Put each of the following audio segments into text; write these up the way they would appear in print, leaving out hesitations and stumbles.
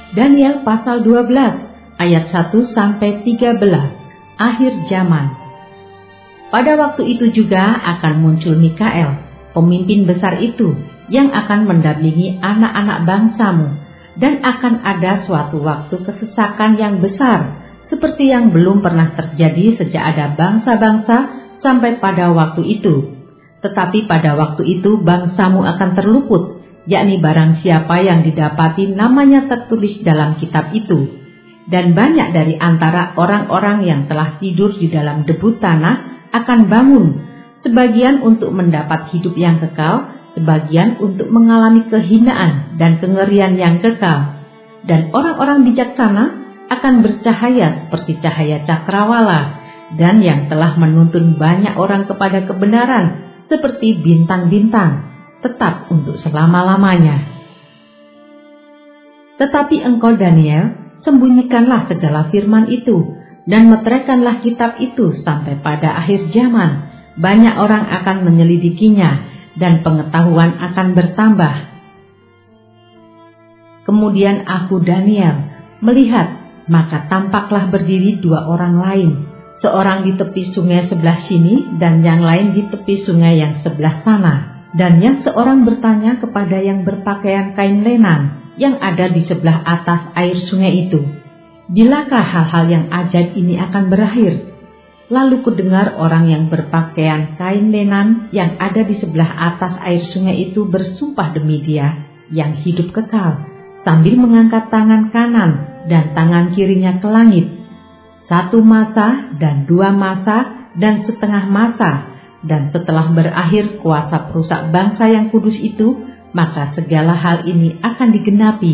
Daniel pasal 12 ayat 1-13, akhir zaman. Pada waktu itu juga akan muncul Mikael, pemimpin besar itu, yang akan mendampingi anak-anak bangsamu, dan akan ada suatu waktu kesesakan yang besar, seperti yang belum pernah terjadi sejak ada bangsa-bangsa sampai pada waktu itu. Tetapi pada waktu itu bangsamu akan terluput, yakni barang siapa yang didapati namanya tertulis dalam kitab itu. Dan banyak dari antara orang-orang yang telah tidur di dalam debu tanah akan bangun, sebagian untuk mendapat hidup yang kekal, sebagian untuk mengalami kehinaan dan kengerian yang kekal. Dan orang-orang bijaksana akan bercahaya seperti cahaya cakrawala, dan yang telah menuntun banyak orang kepada kebenaran seperti bintang-bintang, tetap untuk selama-lamanya. Tetapi engkau Daniel, sembunyikanlah segala firman itu, dan meteraikanlah kitab itu sampai pada akhir zaman. Banyak orang akan menyelidikinya, dan pengetahuan akan bertambah. Kemudian aku Daniel melihat, maka tampaklah berdiri dua orang lain, seorang di tepi sungai sebelah sini, dan yang lain di tepi sungai yang sebelah sana. Dan yang seorang bertanya kepada yang berpakaian kain lenan yang ada di sebelah atas air sungai itu, bilakah hal-hal yang ajaib ini akan berakhir? Lalu kudengar orang yang berpakaian kain lenan yang ada di sebelah atas air sungai itu bersumpah demi Dia yang hidup kekal, sambil mengangkat tangan kanan dan tangan kirinya ke langit. 1 masa dan 2 masa dan setengah masa, dan setelah berakhir kuasa perusak bangsa yang kudus itu, maka segala hal ini akan digenapi.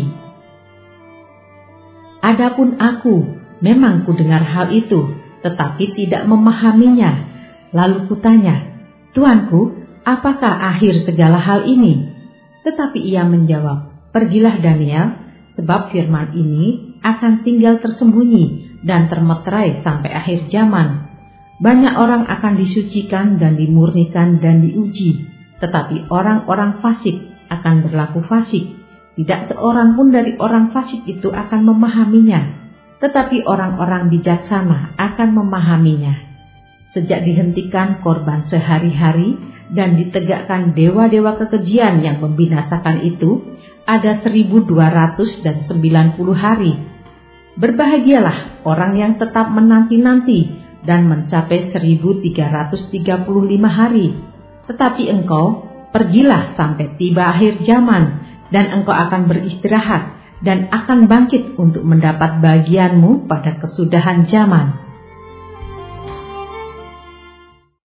Adapun aku, memang kudengar hal itu, tetapi tidak memahaminya. Lalu kutanya, Tuanku, apakah akhir segala hal ini? Tetapi ia menjawab, pergilah Daniel, sebab firman ini akan tinggal tersembunyi dan termeterai sampai akhir zaman. Banyak orang akan disucikan dan dimurnikan dan diuji, tetapi orang-orang fasik akan berlaku fasik. Tidak seorang pun dari orang fasik itu akan memahaminya, tetapi orang-orang bijaksana akan memahaminya. Sejak dihentikan korban sehari-hari dan ditegakkan dewa-dewa kekejian yang membinasakan itu, ada 1290 hari. Berbahagialah orang yang tetap menanti-nanti dan mencapai 1335 hari. Tetapi engkau, pergilah sampai tiba akhir zaman, dan engkau akan beristirahat dan akan bangkit untuk mendapat bagianmu pada kesudahan zaman.